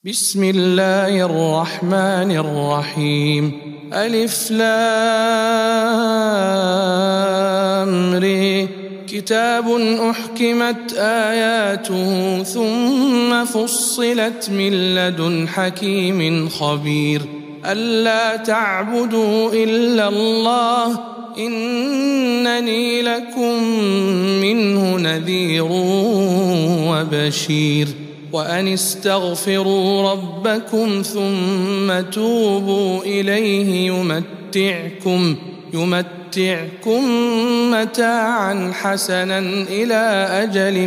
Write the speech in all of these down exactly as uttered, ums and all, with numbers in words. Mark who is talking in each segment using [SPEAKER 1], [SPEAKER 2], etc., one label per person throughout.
[SPEAKER 1] بسم الله الرحمن الرحيم. ألف لام ر. كتاب أحكمت آياته ثم فصلت من لدن حكيم خبير. ألا تعبدوا إلا الله إنني لكم منه نذير وبشير. وأن استغفروا ربكم ثم توبوا إليه يمتعكم يمتعكم متاعا حسنا إلى أجل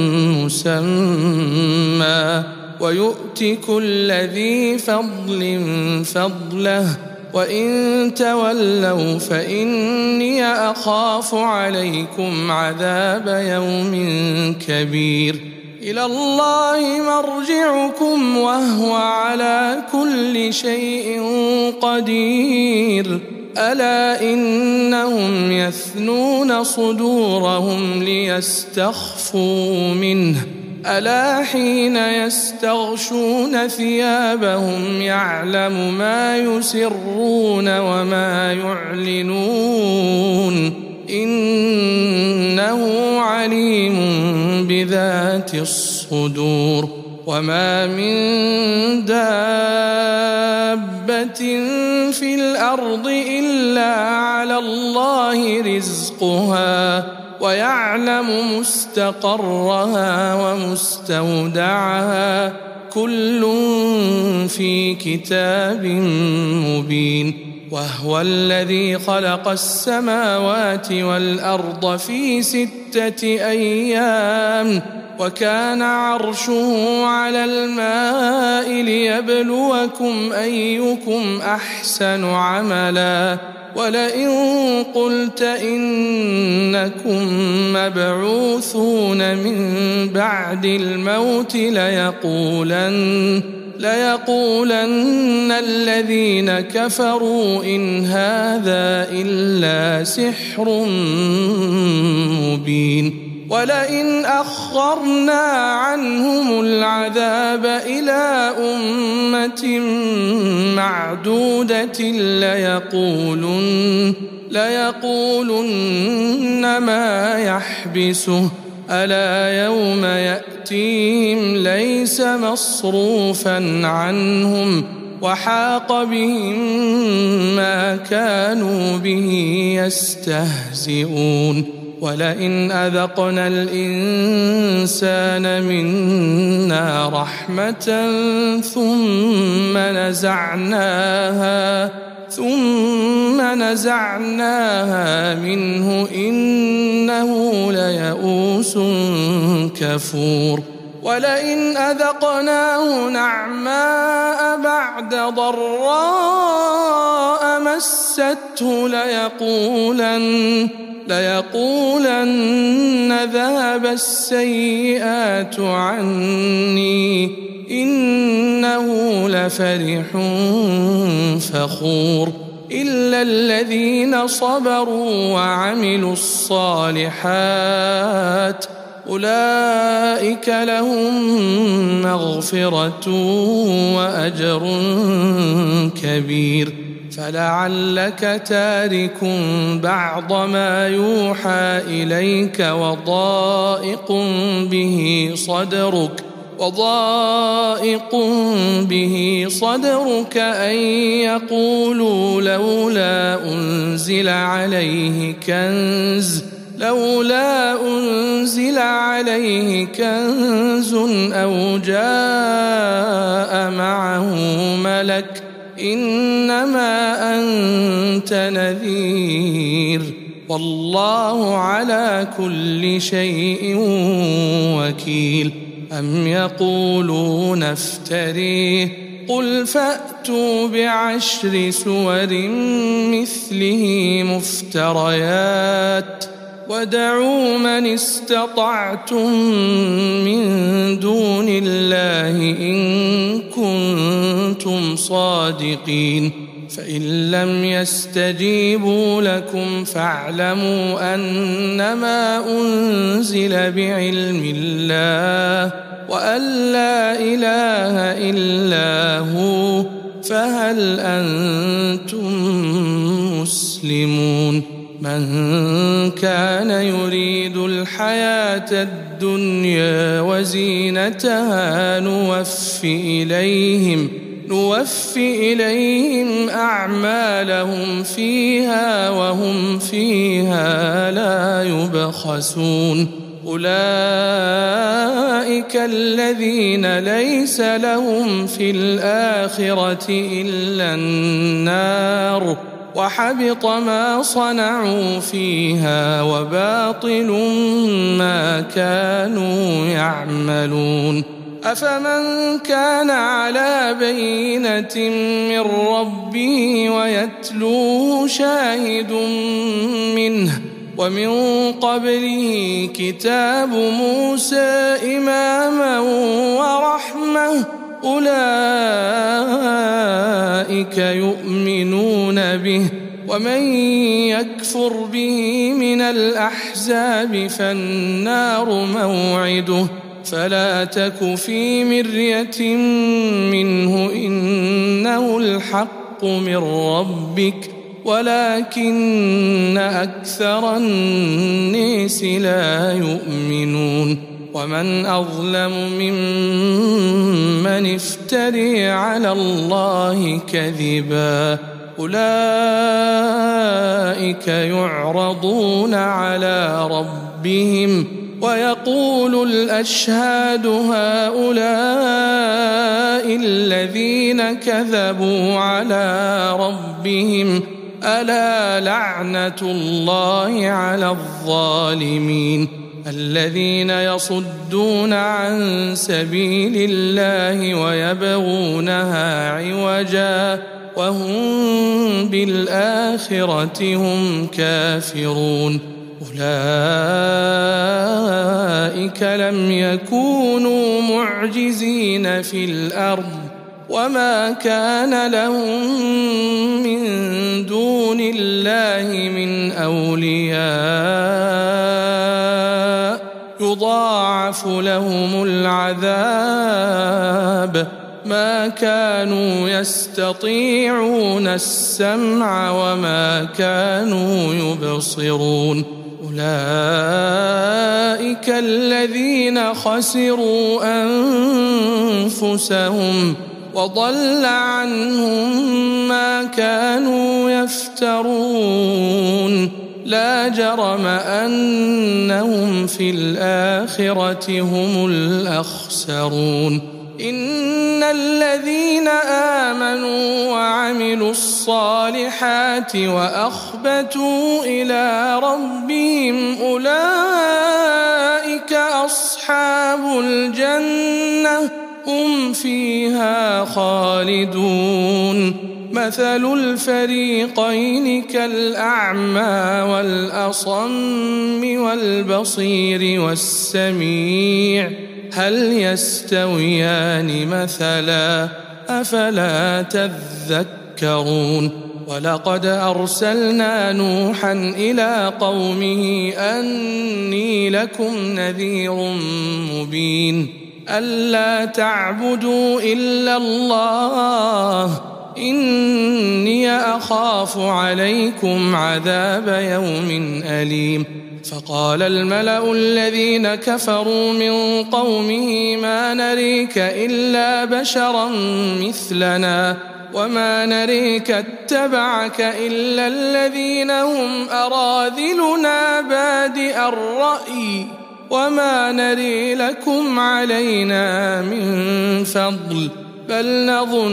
[SPEAKER 1] مسمى ويؤت كل ذي فضل فضله وإن تولوا فإني أخاف عليكم عذاب يوم كبير. إلى الله مرجعكم وهو على كل شيء قدير. ألا إنهم يثنون صدورهم ليستخفوا منه ألا حين يستغشون ثيابهم يعلم ما يسرون وما يعلنون إنه عليم بذات الصدور. وما من دابة في الأرض إلا على الله رزقها ويعلم مستقرها ومستودعها كل في كتاب مبين. وهو الذي خلق السماوات والأرض في ستة أيام وكان عرشه على الماء ليبلوكم أيكم أحسن عملا. ولئن قلت إنكم مبعوثون من بعد الموت ليقولن ليقولن الذين كفروا إن هذا إلا سحر مبين. ولئن أخرنا عنهم العذاب إلى أمة معدودة ليقولن ليقولن ما يحبسه ألا يوم يأتيهم ليس مصروفا عنهم وحاق بهم ما كانوا به يستهزئون. ولئن أذقنا الإنسان منا رحمة ثم نزعناها ثم نزعناها منه إنه ليئوس كفور. ولئن أذقناه نعماء بعد ضراء مسته ليقولن ليقولن ذهب السيئات عني إنه لفرح فخور. إلا الذين صبروا وعملوا الصالحات أولئك لهم مغفرة وأجر كبير. فلعلك تارك بعض ما يوحى إليك وضائق به صدرك وضائق به صدرك أن يقولوا لولا أنزل عليه كنز لولا أنزل عليه كنز أو جاء معه ملك إنما أنت نذير والله على كل شيء وكيل. أم يقولون افتريه قل فأتوا بعشر سور مثله مفتريات ودعوا من استطعتم من دون الله إن كنتم صادقين. فإن لم يستجيبوا لكم فاعلموا أنما أنزل بعلم الله وأن لا إله إلا هو فهل أنتم مسلمون من كان يريد الحياة الدنيا وزينتها نوفي إليهم نوفي إليهم أعمالهم فيها وهم فيها لا يبخسون أولئك الذين ليس لهم في الآخرة إلا النار وحبط ما صنعوا فيها وباطل ما كانوا يعملون أفمن كان على بينة من ربه ويتلوه شاهد منه ومن قبله كتاب موسى إماما ورحمة أولئك يؤمنون به ومن يكفر به من الأحزاب فالنار موعده فلا تك في مرية منه إنه الحق من ربك ولكن أكثر الناس لا يؤمنون ومن أظلم ممن افتري على الله كذبا أولئك يعرضون على ربهم ويقول الأشهاد هؤلاء الذين كذبوا على ربهم ألا لعنة الله على الظالمين الذين يصدون عن سبيل الله ويبغونها عوجا وهم بالآخرة هم كافرون أولئك لم يكونوا معجزين في الأرض وما كان لهم من دون الله من أولياء يضاعف لهم العذاب ما كانوا يستطيعون السمع وما كانوا يبصرون أولئك الذين خسروا أنفسهم وضل عنهم ما كانوا يفترون لا جرم أنهم في الآخرة هم الأخسرون إن الذين آمنوا وعملوا الصالحات وأخبتوا إلى ربهم أولئك أصحاب الجنة هم فيها خالدون مثل الفريقين كالأعمى والأصم والبصير والسميع هل يستويان مثلا أفلا تذكرون ولقد أرسلنا نوحا إلى قومه أني لكم نذير مبين ألا تعبدوا إلا الله إني أخاف عليكم عذاب يوم أليم فقال الملأ الذين كفروا من قومه ما نريك إلا بشرا مثلنا وما نريك اتبعك إلا الذين هم أراذلنا بادئ الرأي وما نري لكم علينا من فضل بل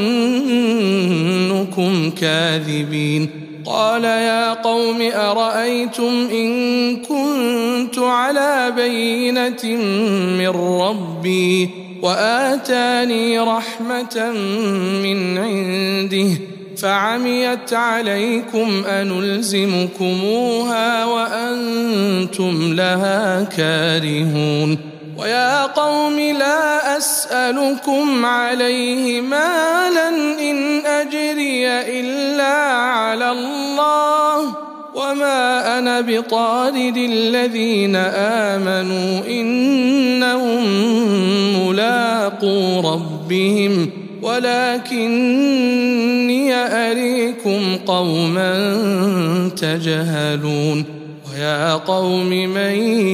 [SPEAKER 1] نظنكم كاذبين قال يا قوم أرأيتم إن كنت على بينة من ربي وآتاني رحمة من عنده فعميت عليكم أنلزمكموها وأنتم لها كارهون ويا قوم لا أسألكم عليه مالا إن أجري إلا على الله وما أنا بطارد الذين آمنوا إنهم ملاقون حق ربهم ولكني أريكم قوما تجهلون ويا قوم من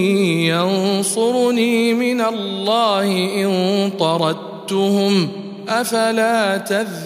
[SPEAKER 1] ينصرني من الله إن طردتهم أفلا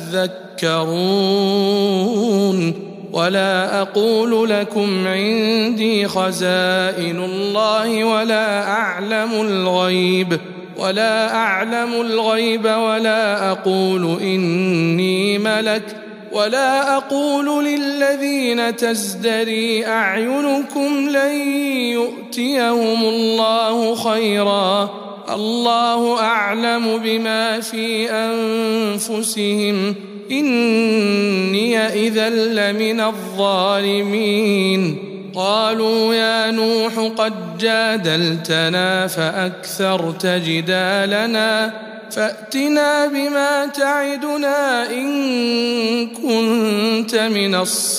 [SPEAKER 1] تذكرون ولا أقول لكم عندي خزائن الله ولا أعلم الغيب ولا أعلم الغيب ولا أقول إني ملك ولا أقول للذين تزدري أعينكم لن يؤتيهم الله خيرا الله أعلم بما في أنفسهم إني إذا لمن الظالمين قالوا يا نوح قد جادلتنا فأكثرت جدالنا فأتنا بما تعدنا إن كنت من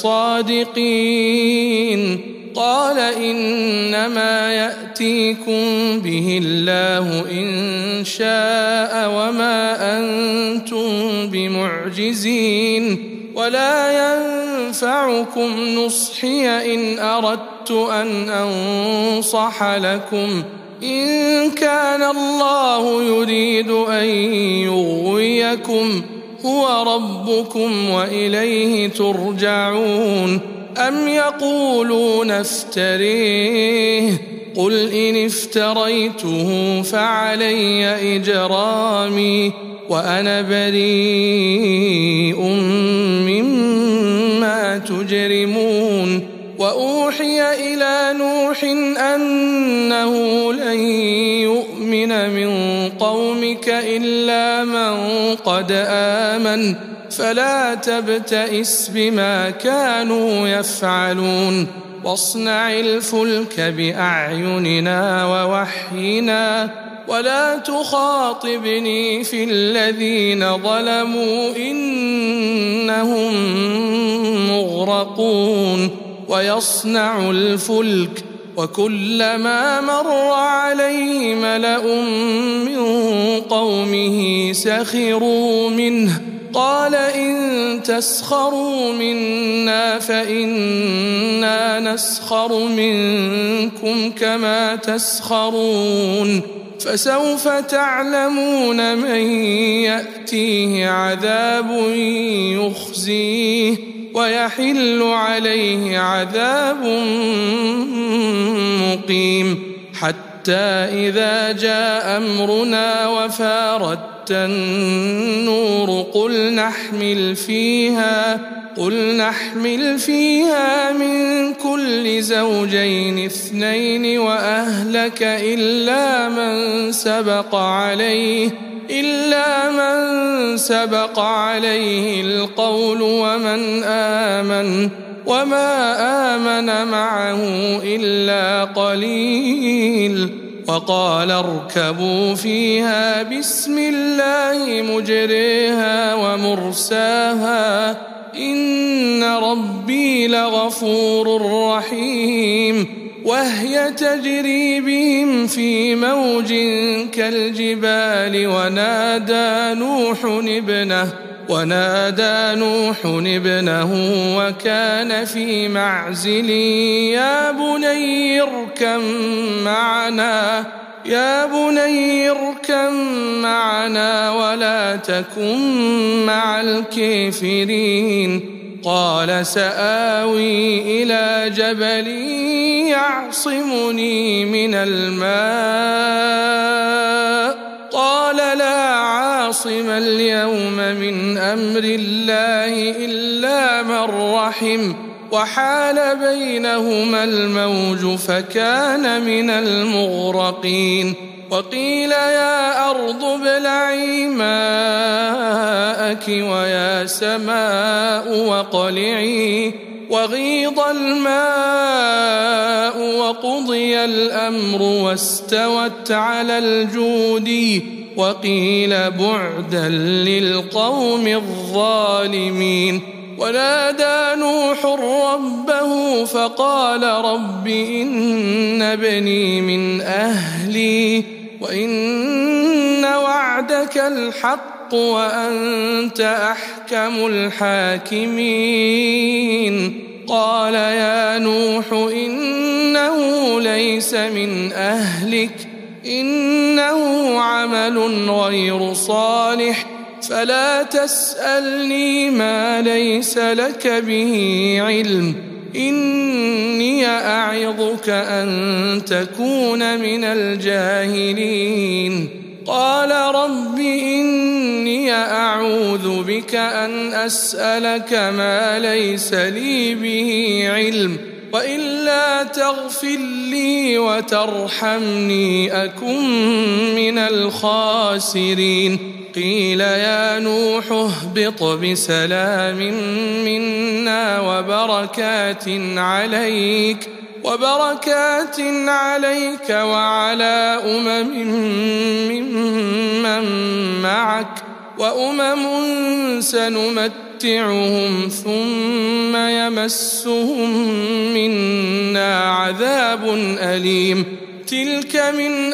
[SPEAKER 1] الصادقين قال إنما يأتيكم به الله إن شاء وما أنتم بمعجزين ولا ينفعكم نصحي إن أردت أن أنصح لكم إن كان الله يريد أن يغويكم هو ربكم وإليه ترجعون أم يقولون افتريه قل إن افتريته فعلي إجرامي وأنا بريء مما تجرمون وأوحي إلى نوح أنه لن يؤمن من قومك إلا من قد آمن فلا تبتئس بما كانوا يفعلون واصنع الفلك بأعيننا ووحينا ولا تخاطبني في الذين ظلموا إنهم مغرقون ويصنع الفلك وكلما مر عليه ملأ من قومه سخروا منه قال إن تسخروا منا فإنا نسخر منكم كما تسخرون فسوف تعلمون من يأتيه عذاب يخزيه ويحل عليه عذاب مقيم حتى إذا جاء أمرنا وفارت النور قل نحمل فيها قل نحمل فيها من كل زوجين اثنين وأهلك إلا من سبق عليه إلا من سبق عليه القول ومن آمن وما آمن معه إلا قليل وقال اركبوا فيها بسم الله مجريها ومرساها إن ربي لغفور رحيم وهي تجري بهم في موج كالجبال ونادى نوح ابنه ونادى نوح ابنه وكان في معزل يا بني اركب معنا يا بني اركب معنا ولا تكن مع الكافرين قال سآوي إلى جبل يعصمني من الماء قال لا عاصم اليوم من أمر الله إلا من رحم وحال بينهما الموج فكان من المغرقين وقيل يا أرض ابلعي ماءك ويا سماء واقلعي وغيض الماء وقضي الأمر واستوت على الجود وقيل بعدا للقوم الظالمين ونادى نوح ربه فقال رب إن ابني من أهلي وإن وعدك الحق وأنت أحكم الحاكمين قال يا نوح إنه ليس من أهلك إنه عمل غير صالح فلا تسألني ما ليس لك به علم إني أعظك أن تكون من الجاهلين قال رب إني أعوذ بك أن أسألك ما ليس لي به علم وإلا تغفر لي وترحمني أكن من الخاسرين قيل يا نوح اهبط بسلام منا وبركات عليك وبركات عليك وعلى أمم ممن معك وأمم سنمتعهم ثم يمسهم منا عذاب أليم تلك من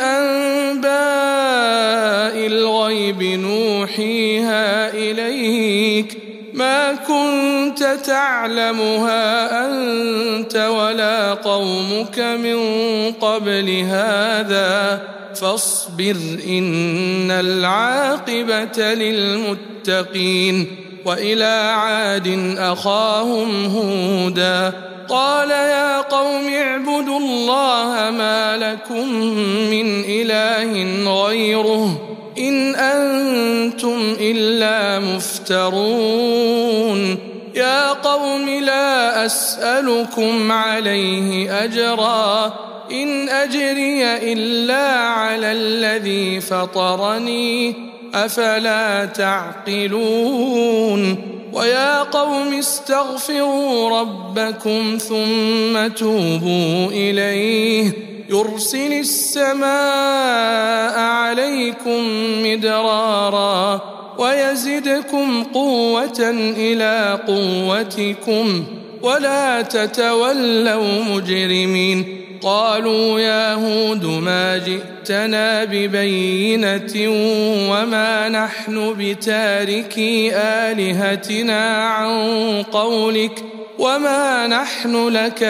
[SPEAKER 1] أنباء الغيب نوحيها إليك ما كنت تعلمها أنت ولا قومك من قبل هذا فاصبر إن العاقبة للمتقين وإلى عاد أخاهم هودا قال يا قوم اعبدوا الله ما لكم من إله غيره إن أنتم إلا مفترون يا قوم لا أسألكم عليه أجرا إن أجري إلا على الذي فطرني أفلا تعقلون ويا قوم استغفروا ربكم ثم توبوا إليه يرسل السماء عليكم مدرارا ويزدكم قوة إلى قوتكم ولا تتولوا مجرمين قالوا يا هود ما جئتنا ببينة وما نحن بتاركي آلهتنا عن قولك وما نحن لك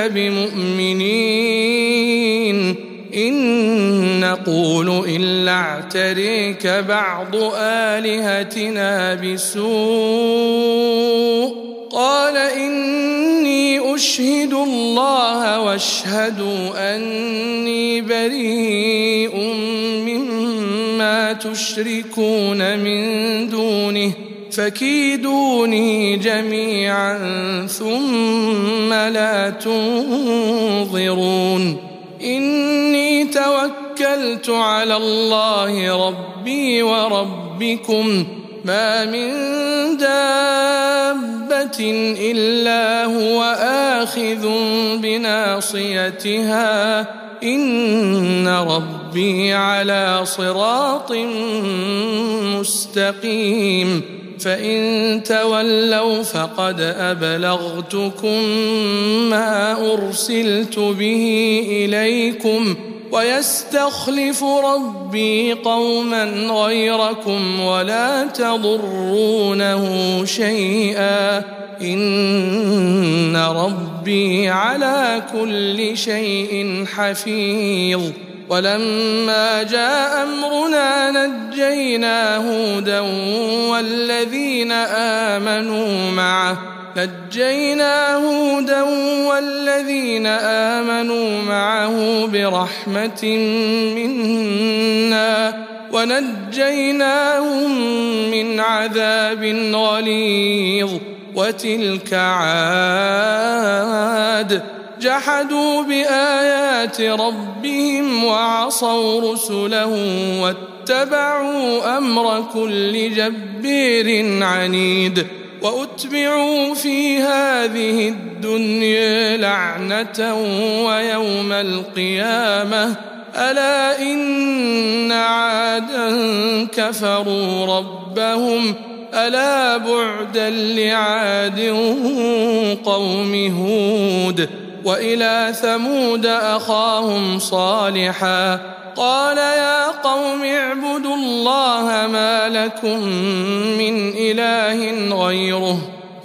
[SPEAKER 1] بمؤمنين إن نقول إلا اعتريك بعض آلهتنا بسوء قال إني أشهد الله واشهدوا أني بريء مما تشركون من دونه فكيدوني جميعا ثم لا تنظرون إني توكلت على الله ربي وربكم ما من دابة إلا هو آخذ بناصيتها إن ربي على صراط مستقيم فإن تولوا فقد أبلغتكم ما أرسلت به إليكم ويستخلف ربي قوما غيركم ولا تضرونه شيئا إن ربي على كل شيء حفيظ ولما جاء أمرنا نجينا هودا والذين آمنوا معه نجينا هودا والذين آمنوا معه برحمة منا ونجيناهم من عذاب غليظ وتلك عاد جحدوا بآيات ربهم وعصوا رسله واتبعوا أمر كل جبار عنيد وأتبعوا في هذه الدنيا لعنة ويوم القيامة ألا إن عادا كفروا ربهم ألا بعدا لعاد قوم هود وإلى ثمود أخاهم صالحا قال يا قوم اعبدوا الله ما لكم من إله غيره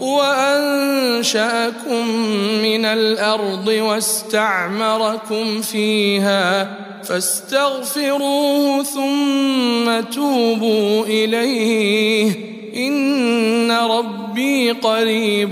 [SPEAKER 1] وأنشأكم من الأرض واستعمركم فيها فاستغفروه ثم توبوا إليه إن ربي قريب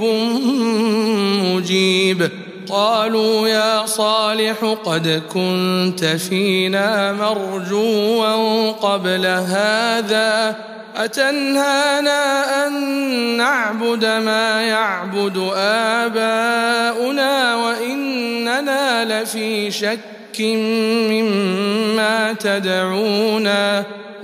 [SPEAKER 1] مجيب. قالوا يا صالح قد كنت فينا مرجوا قبل هذا أتنهانا أن نعبد ما يعبد آباؤنا وإننا لفي شك مما تدعونا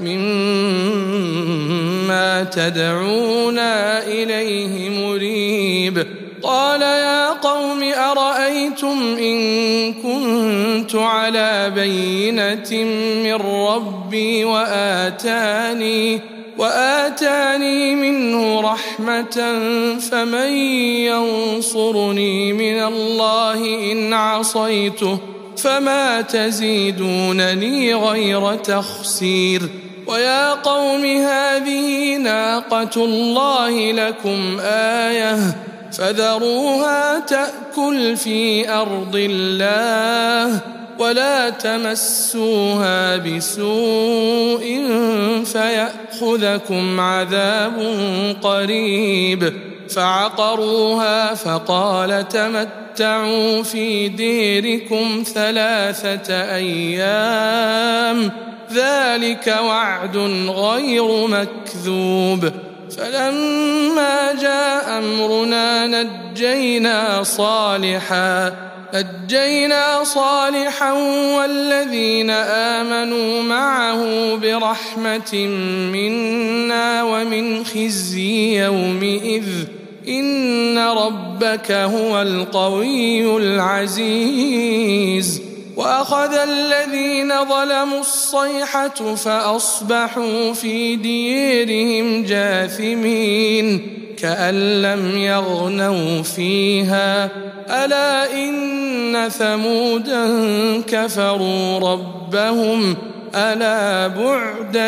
[SPEAKER 1] مما تدعونا إليه مريب. قال يا قوم أرأيتم إن كنت على بينة من ربي وآتاني وآتاني منه رحمة فمن ينصرني من الله إن عصيته فما تزيدونني غير تخسير. ويا قوم هذه ناقة الله لكم آية فذروها تأكل في أرض الله ولا تمسوها بسوء فيأخذكم عذاب قريب. فعقروها فقال تمتعوا في ديركم ثلاثة أيام ذلك وعد غير مكذوب. فلما جاء أمرنا نجينا صالحا نجينا صالحا والذين آمنوا معه برحمة منا ومن خزي يومئذ إن ربك هو القوي العزيز. وأخذ الذين ظلموا الصيحة فأصبحوا في ديرهم جاثمين كأن لم يغنوا فيها ألا إن ثمودا كفروا ربهم ألا بعدا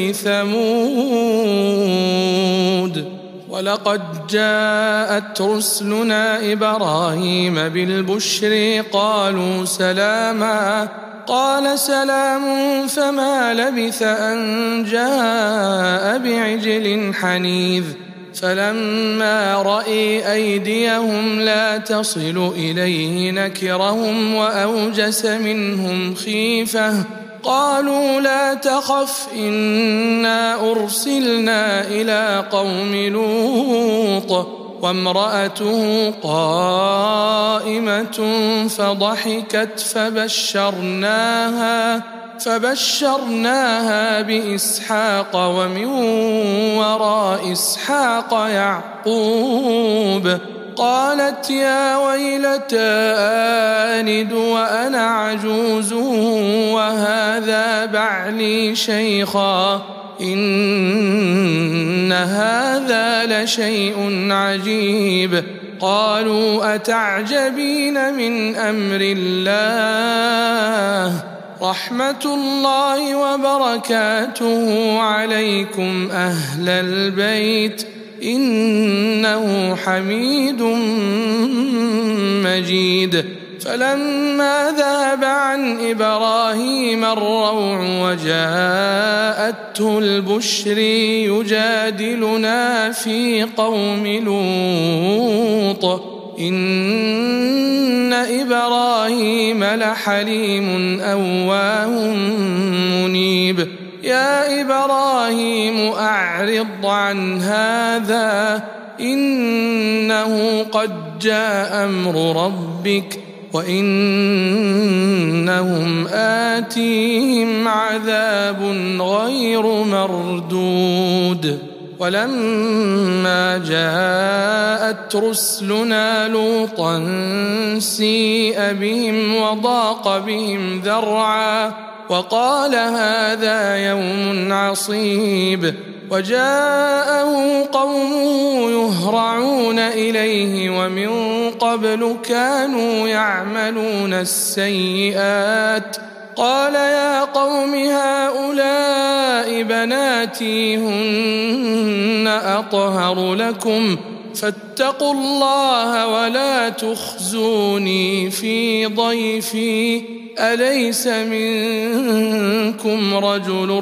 [SPEAKER 1] لثمود. ولقد جاءت رسلنا إبراهيم بالبشر قالوا سلاما قال سلام فما لبث أن جاء بعجل حنيذ. فلما رأي أيديهم لا تصل إليه نكرهم وأوجس منهم خيفة قالوا لا تخف إنا أرسلنا إلى قوم لوط وامرأته قائمة فضحكت فبشرناها فبشرناها بإسحاق ومن وراء إسحاق يعقوب. قالت يا ويلتى آلد وأنا عجوز وهذا بعلي شيخا إن هذا لشيء عجيب. قالوا أتعجبين من أمر الله رحمة الله وبركاته عليكم أهل البيت إنه حميد مجيد. فلما ذهب عن إبراهيم الروع وجاءته البشر يجادلنا في قوم لوط إن إبراهيم لحليم أواه منيب. يا إبراهيم أعرض عن هذا إنه قد جاء أمر ربك وإنهم آتيهم عذاب غير مردود. ولما جاءت رسلنا لوطا سيء بهم وضاق بهم ذرعا وقال هذا يوم عصيب. وجاءه قومه يهرعون إليه ومن قبل كانوا يعملون السيئات قال يا قوم هؤلاء بناتي هن أطهر لكم فاتقوا الله ولا تخزوني في ضيفي أليس منكم رجل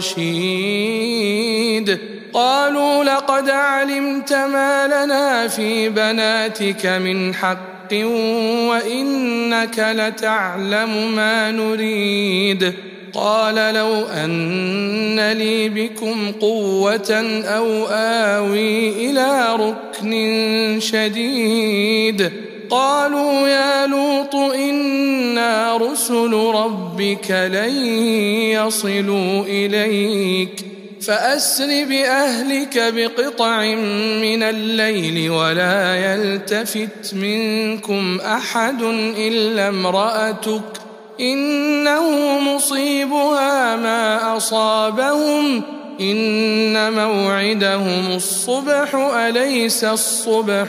[SPEAKER 1] رشيد قالوا لقد علمت ما لنا في بناتك من حق وإنك لتعلم ما نريد قال لو أن لي بكم قوة أو آوي إلى ركن شديد قالوا يا لوط إنا رسل ربك لن يصلوا إليك فأسر بأهلك بقطع من الليل ولا يلتفت منكم أحد إلا امرأتك إنه مصيبها ما أصابهم إن موعدهم الصبح أليس الصبح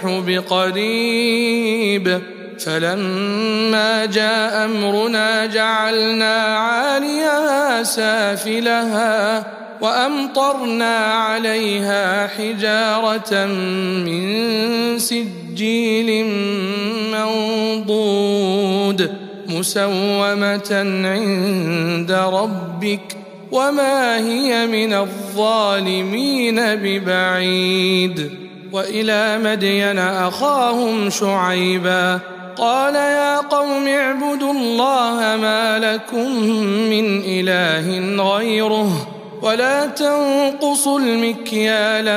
[SPEAKER 1] بقريب فلما جاء أمرنا جعلنا عاليها سافلها وأمطرنا عليها حجارة من سجيل منضود مسومة عند ربك وما هي من الظالمين ببعيد وإلى مدين أخاهم شعيبا قال يا قوم اعبدوا الله ما لكم من إله غيره ولا تنقصوا المكيال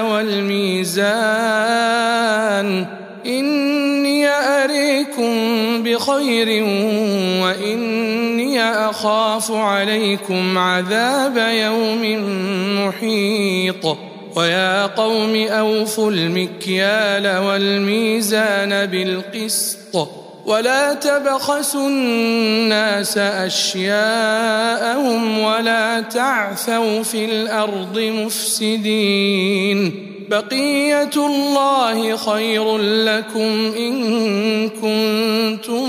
[SPEAKER 1] والميزان إني أريكم بخير وإني أخاف عليكم عذاب يوم محيط ويا قوم أوفوا المكيال والميزان بالقسط ولا تبخسوا الناس أشياءهم ولا تعثوا في الأرض مفسدين بقية الله خير لكم إن كنتم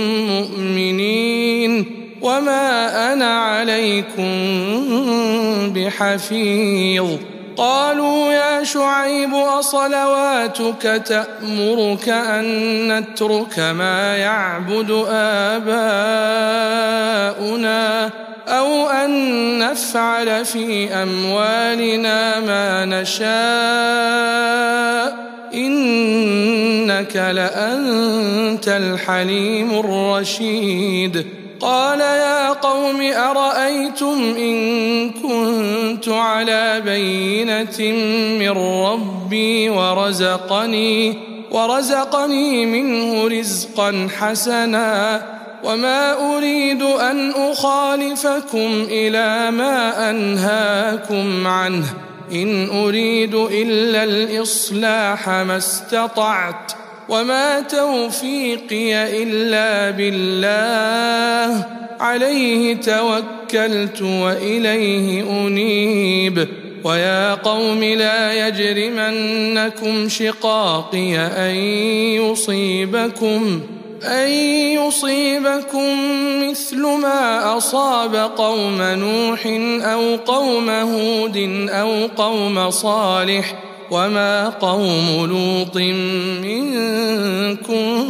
[SPEAKER 1] مؤمنين وما أنا عليكم بحفيظ قالوا يا شعيب أصلواتك تأمرك أن نترك ما يعبد آباؤنا أو أن نفعل في أموالنا ما نشاء إنك لأنت الحليم الرشيد قال يا قوم أرأيتم إن كنت على بينة من ربي ورزقني ورزقني منه رزقا حسنا وما أريد أن أخالفكم إلى ما أنهاكم عنه إن أريد إلا الإصلاح ما استطعت وما توفيقي إلا بالله عليه توكلت وإليه أنيب ويا قوم لا يجرمنكم شقاقي أن يصيبكم أن يصيبكم مثل ما أصاب قوم نوح أو قوم هود أو قوم صالح وما قوم لوط منكم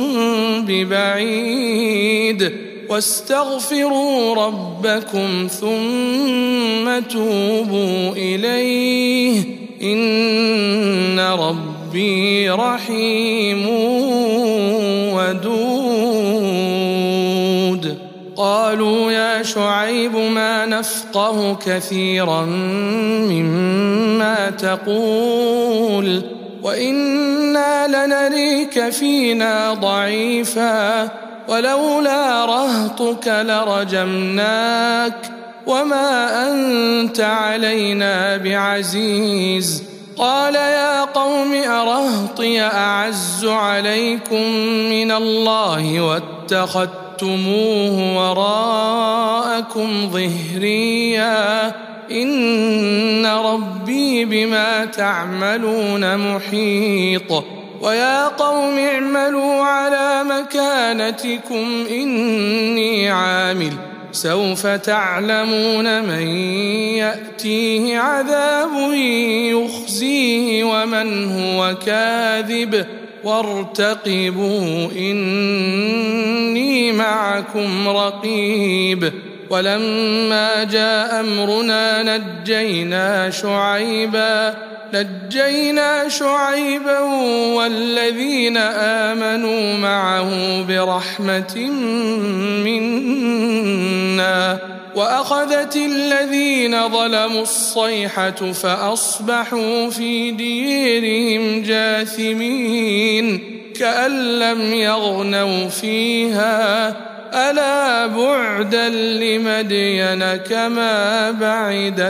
[SPEAKER 1] ببعيد واستغفروا ربكم ثم توبوا إليه إن ربي رحيم ودود قالوا يا شعيب ما نفقه كثيرا مما تقول وإنا لنريك فينا ضعيفا ولولا رهطك لرجمناك وما أنت علينا بعزيز قال يا قوم أرهطي أعز عليكم من الله واتخذتموه وراءكم ظهريا إن ربي بما تعملون محيط ويا قوم اعملوا على مكانتكم إني عامل سوف تعلمون من يأتيه عذاب يخزيه ومن هو كاذب وارتقبوا إني معكم رقيب. ولما جاء أمرنا نجينا شعيبا نجينا شعيبا والذين آمنوا معه برحمة منا وأخذت الذين ظلموا الصيحة فأصبحوا في ديرهم جاثمين كأن لم يغنوا فيها ألا بعدا لمدين كما بعد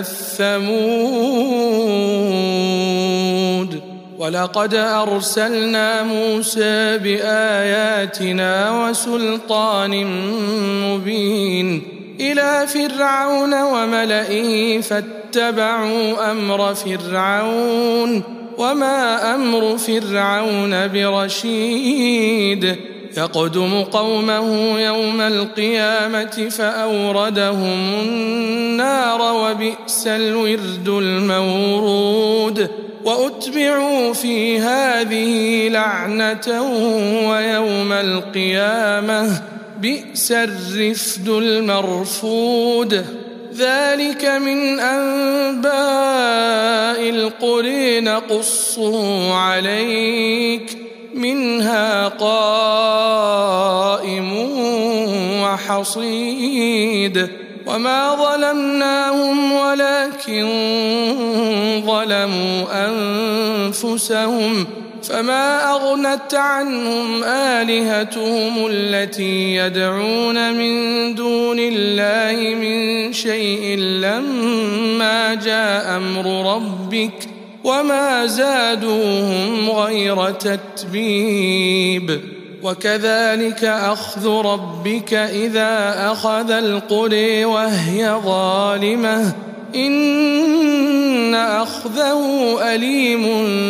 [SPEAKER 1] الثمود. ولقد أرسلنا موسى بآياتنا وسلطان مبين إلى فرعون وملئه فاتبعوا أمر فرعون وما أمر فرعون برشيد يقدم قومه يوم القيامة فأوردهم النار وبئس الورد المورود. وأتبعوا في هذه لعنة ويوم القيامة بئس الرفد المرفود. ذلك من أنباء القرى نقصه عليك منها قائم وحصيد. وما ظلمناهم ولكن ظلموا أنفسهم فما أغنت عنهم آلهتهم التي يدعون من دون الله من شيء لما جاء أمر ربك وما زادوهم غير تتبيب. وكذلك أخذ ربك إذا أخذ القرى وهي ظالمة إن أخذه أليم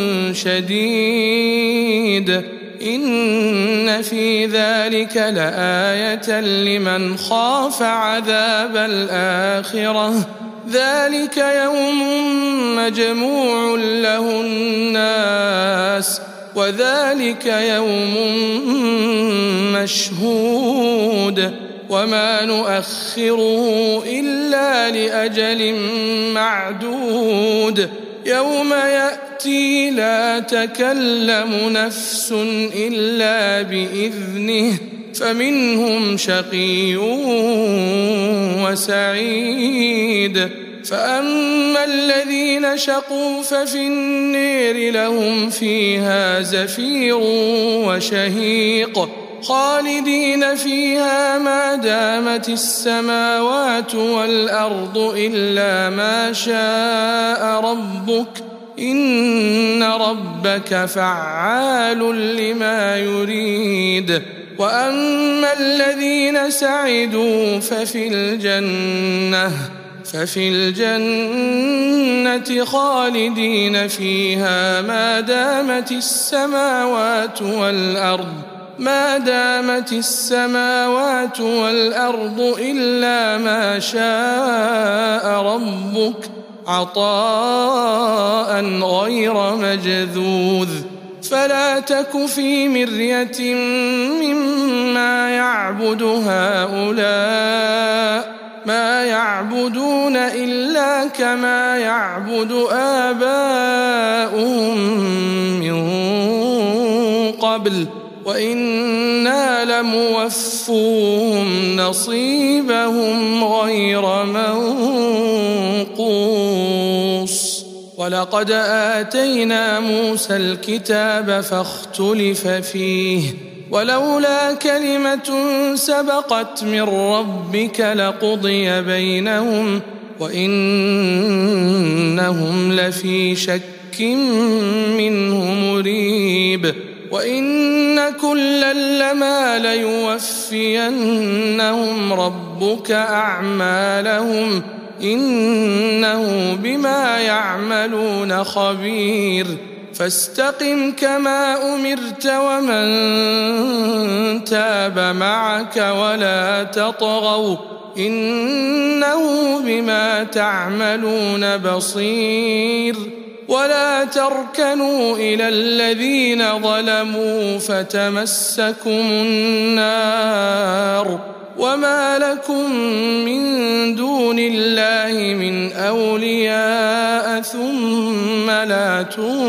[SPEAKER 1] شديد. إن في ذلك لآية لمن خاف عذاب الآخرة ذلك يوم مجموع له الناس وذلك يوم مشهود وما نؤخره إلا لأجل معدود. يوم يأتي لا تكلم نفس إلا بإذنه فمنهم شقي وسعيد. فأما الذين شقوا ففي النير لهم فيها زفير وشهيق خالدين فيها ما دامت السماوات والأرض إلا ما شاء ربك إن ربك فعال لما يريد. وأما الذين سعدوا ففي الجنة ففي الجنة خالدين فيها ما دامت السماوات والأرض ما دامت السماوات والأرض إلا ما شاء ربك عطاء غير مجذوذ. فلا تك في مرية مما يعبد هؤلاء ما يعبدون إلا كما يعبد آباؤهم من قبل وإنا لموفوهم نصيبهم غير منقوص. ولقد آتينا موسى الكتاب فاختلف فيه ولولا كلمة سبقت من ربك لقضي بينهم وإنهم لفي شك منه مريب. وإن كلا لما ليوفينهم ربك أعمالهم إنه بما يعملون خبير. فاستقم كما أمرت ومن تاب معك ولا تطغوا إنه بما تعملون بصير ولا تركنوا إلى الذين ظلموا فتمسكم النار وما لكم من دون الله من أولياء ثم لا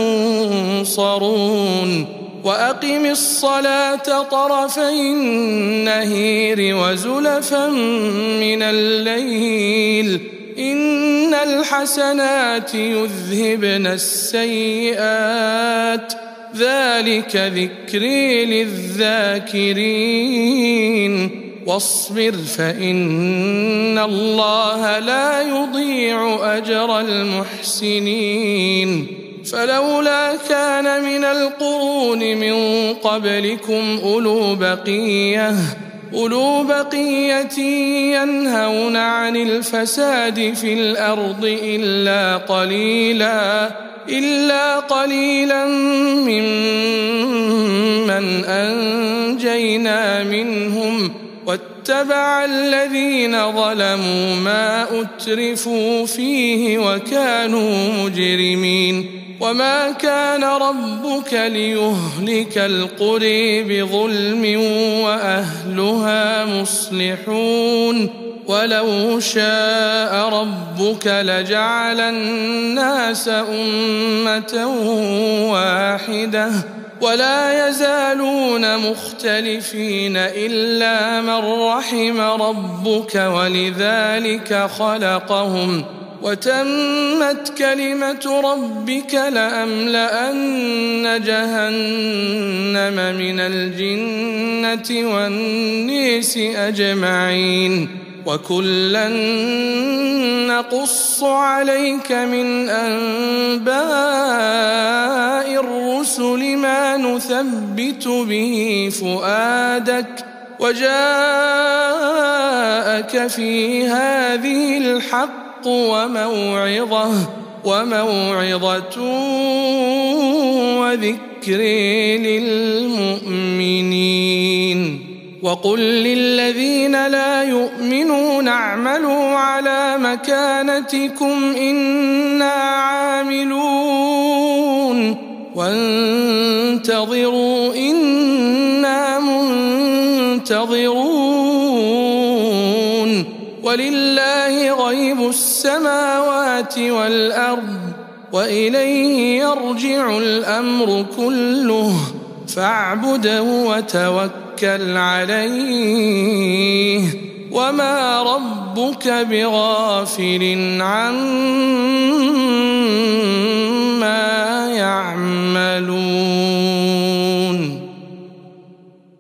[SPEAKER 1] تنصرون وأقم الصلاة طرفي النهير وزلفا من الليل إن الحسنات يذهبن السيئات ذلك ذكري للذاكرين واصبر فإن الله لا يضيع أجر المحسنين فلولا كان من القرون من قبلكم أولو بقية أولو بقية ينهون عن الفساد في الأرض إلا قليلا إلا قليلا ممن أنجينا منهم واتبع الذين ظلموا ما أترفوا فيه وكانوا مجرمين وما كان ربك ليهلك القرى بظلم وأهلها مصلحون ولو شاء ربك لجعل الناس أمة واحدة ولا يزالون مختلفين إلا من رحم ربك ولذلك خلقهم وتمت كلمة ربك لأملأن جهنم من الجنة والناس أجمعين وكلا نقص عليك من أنباء الرسل ما نثبت به فؤادك وجاءك في هذه الحق وموعظة وموعظة وذكر للمؤمنين وقل للذين لا يؤمنون اعملوا على مكانتكم إنا عاملون وانتظروا إنا منتظرون ولله غيب السماوات والأرض وإليه يرجع الأمر كله فاعبده وتوكل عليه وما ربك بغافل عما يعملون